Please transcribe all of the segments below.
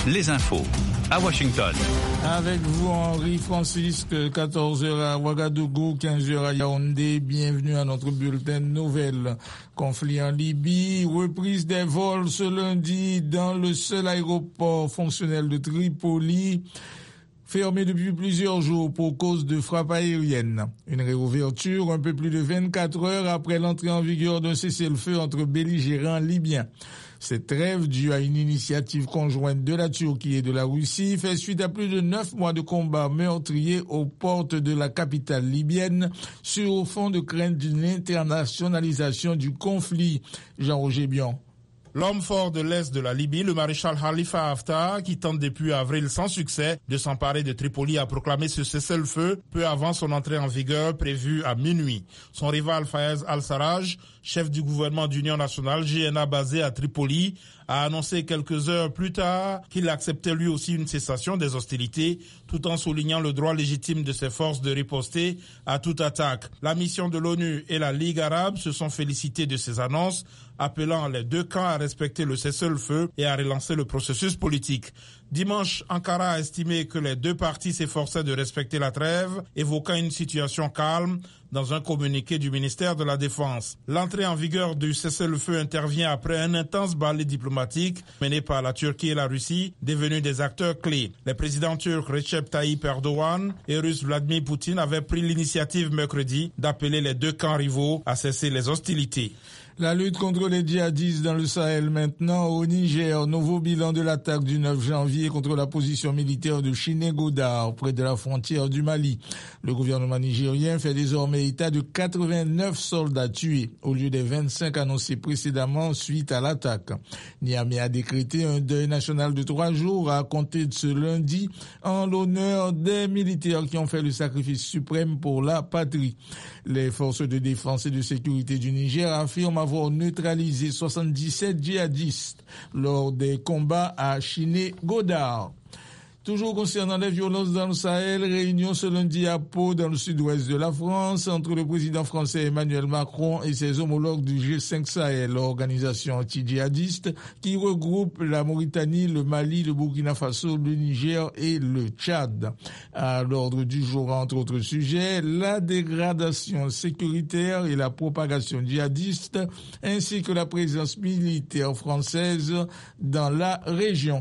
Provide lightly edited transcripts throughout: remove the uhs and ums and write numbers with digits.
les infos à Washington. Avec vous, Henri Francisque, 14h à Ouagadougou, 15h à Yaoundé. Bienvenue à notre bulletin de nouvelles. Conflit en Libye, reprise des vols ce lundi dans le seul aéroport fonctionnel de Tripoli, fermé depuis plusieurs jours pour cause de frappes aériennes. Une réouverture un peu plus de 24 heures après l'entrée en vigueur d'un cessez-le-feu entre belligérants libyens. Cette trêve, due à une initiative conjointe de la Turquie et de la Russie, fait suite à plus de 9 mois de combats meurtriers aux portes de la capitale libyenne, sur fond de crainte d'une internationalisation du conflit. Jean-Roger Bion. L'homme fort de l'Est de la Libye, le maréchal Khalifa Haftar, qui tente depuis avril sans succès de s'emparer de Tripoli, a proclamé ce cessez-le-feu peu avant son entrée en vigueur prévue à minuit. Son rival Fayez al-Sarraj, chef du gouvernement d'union nationale GNA basé à Tripoli, a annoncé quelques heures plus tard qu'il acceptait lui aussi une cessation des hostilités, tout en soulignant le droit légitime de ses forces de riposter à toute attaque. La mission de l'ONU et la Ligue arabe se sont félicitées de ces annonces, appelant les deux camps à respecter le cessez-le-feu et à relancer le processus politique. Dimanche, Ankara a estimé que les deux parties s'efforçaient de respecter la trêve, évoquant une situation calme dans un communiqué du ministère de la Défense. L'entrée en vigueur du cessez-le-feu intervient après un intense balai diplomatique mené par la Turquie et la Russie, devenus des acteurs clés. Les présidents turcs Recep Tayyip Erdogan et russe Vladimir Poutine avaient pris l'initiative mercredi d'appeler les deux camps rivaux à cesser les hostilités. La lutte contre les djihadistes dans le Sahel maintenant. Au Niger, nouveau bilan de l'attaque du 9 janvier contre la position militaire de Chiné-Godard près de la frontière du Mali. Le gouvernement nigérien fait désormais état de 89 soldats tués au lieu des 25 annoncés précédemment suite à l'attaque. Niamey a décrété un deuil national de 3 jours à compter de ce lundi en l'honneur des militaires qui ont fait le sacrifice suprême pour la patrie. Les forces de défense et de sécurité du Niger affirment avoir neutralisé 77 djihadistes lors des combats à Chiné-Godard. Toujours concernant les violences dans le Sahel, réunion ce lundi à Pau, dans le sud-ouest de la France, entre le président français Emmanuel Macron et ses homologues du G5 Sahel, l'organisation anti-djihadiste qui regroupe la Mauritanie, le Mali, le Burkina Faso, le Niger et le Tchad. À l'ordre du jour, entre autres sujets, la dégradation sécuritaire et la propagation djihadiste, ainsi que la présence militaire française dans la région.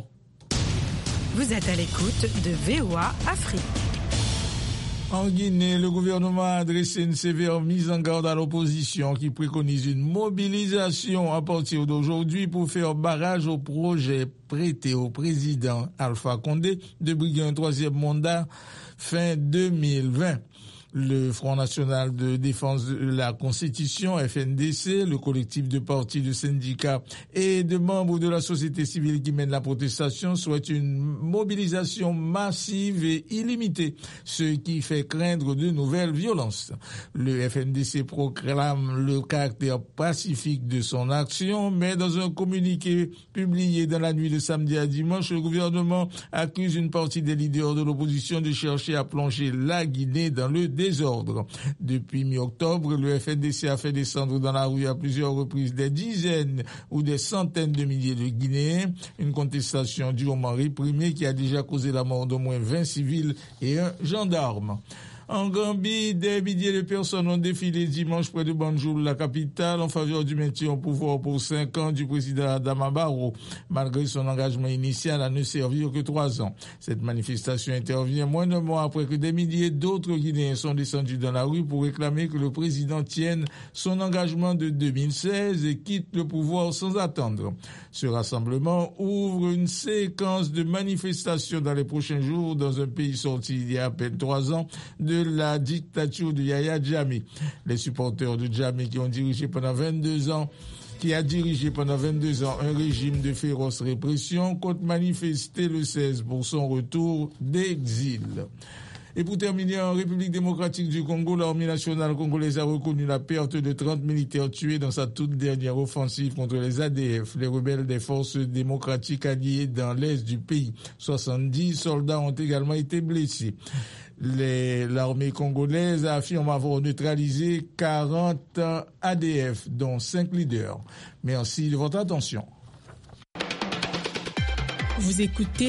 Vous êtes à l'écoute de VOA Afrique. En Guinée, le gouvernement a adressé une sévère mise en garde à l'opposition qui préconise une mobilisation à partir d'aujourd'hui pour faire barrage au projet prêté au président Alpha Condé de briguer un troisième mandat fin 2020. Le Front National de Défense de la Constitution, FNDC, le collectif de partis, de syndicats et de membres de la société civile qui mènent la protestation souhaitent une mobilisation massive et illimitée, ce qui fait craindre de nouvelles violences. Le FNDC proclame le caractère pacifique de son action, mais dans un communiqué publié dans la nuit de samedi à dimanche, le gouvernement accuse une partie des leaders de l'opposition de chercher à plonger la Guinée dans le désordre. Depuis mi-octobre, le FNDC a fait descendre dans la rue à plusieurs reprises des dizaines ou des centaines de milliers de Guinéens, une contestation durement réprimée qui a déjà causé la mort d'au moins 20 civils et un gendarme. En Gambie, des milliers de personnes ont défilé dimanche près de Banjul, la capitale, en faveur du maintien au pouvoir pour 5 ans du président Adama Barrow, malgré son engagement initial à ne servir que 3 ans. Cette manifestation intervient moins d'un mois après que des milliers d'autres Guinéens sont descendus dans la rue pour réclamer que le président tienne son engagement de 2016 et quitte le pouvoir sans attendre. Ce rassemblement ouvre une séquence de manifestations dans les prochains jours dans un pays sorti il y a à peine 3 ans de la dictature de Yahya Jammeh. Les supporters de Jammeh qui a dirigé pendant 22 ans un régime de féroce répression comptent manifester le 16 pour son retour d'exil. Et pour terminer, en République démocratique du Congo, l'armée nationale congolaise a reconnu la perte de 30 militaires tués dans sa toute dernière offensive contre les ADF, les rebelles des forces démocratiques alliées dans l'est du pays. 70 soldats ont également été blessés. L'armée congolaise affirme avoir neutralisé 40 ADF, dont 5 leaders. Merci de votre attention. Vous écoutez